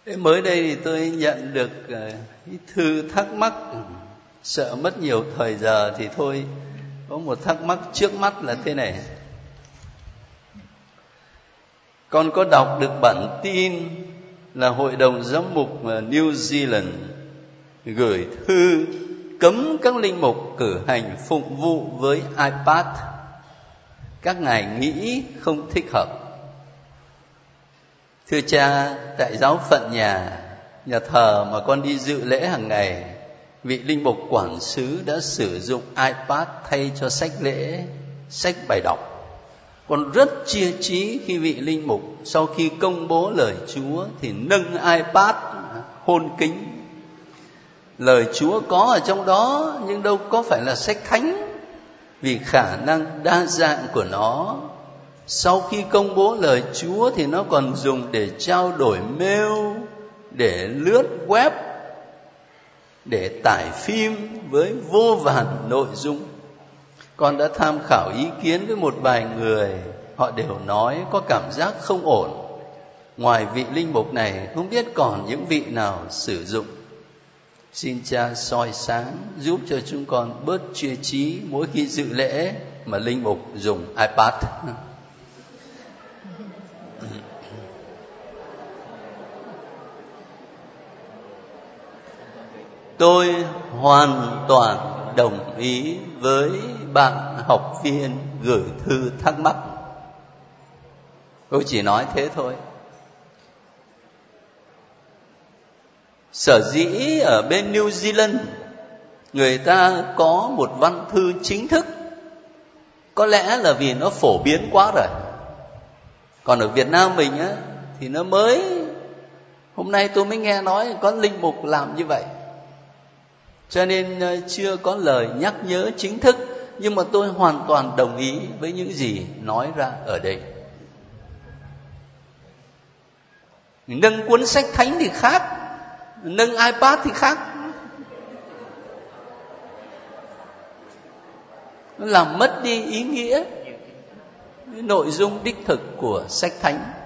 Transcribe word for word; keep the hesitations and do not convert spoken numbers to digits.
Mới đây thì tôi nhận được cái thư thắc mắc, sợ mất nhiều thời giờ thì thôi. Có một thắc mắc trước mắt là thế này: con có đọc được bản tin là Hội đồng Giám mục New Zealand gửi thư cấm các linh mục cử hành phụng vụ với iPad. Các ngài nghĩ không thích hợp. Thưa cha, tại giáo phận nhà, nhà thờ mà con đi dự lễ hàng ngày, vị linh mục quản xứ đã sử dụng iPad thay cho sách lễ, sách bài đọc. Con rất chia trí khi vị linh mục sau khi công bố lời Chúa thì nâng iPad hôn kính. Lời Chúa có ở trong đó nhưng đâu có phải là sách thánh, vì khả năng đa dạng của nó. Sau khi công bố lời Chúa thì nó còn dùng để trao đổi mail, để lướt web, để tải phim với vô vàn nội dung. Con đã tham khảo ý kiến với một vài người, họ đều nói có cảm giác không ổn. Ngoài vị linh mục này, không biết còn những vị nào sử dụng. Xin cha soi sáng giúp cho chúng con bớt chia trí mỗi khi dự lễ mà linh mục dùng iPad. Tôi hoàn toàn đồng ý với bạn học viên gửi thư thắc mắc. Tôi chỉ nói thế thôi. Sở dĩ ở bên New Zealand người ta có một văn thư chính thức, có lẽ là vì nó phổ biến quá rồi. Còn ở Việt Nam mình á thì nó mới, hôm nay tôi mới nghe nói có linh mục làm như vậy, cho nên chưa có lời nhắc nhớ chính thức. Nhưng mà tôi hoàn toàn đồng ý với những gì nói ra ở đây. Nâng cuốn sách thánh thì khác, nâng iPad thì khác. Nó làm mất đi ý nghĩa, cái nội dung đích thực của sách thánh.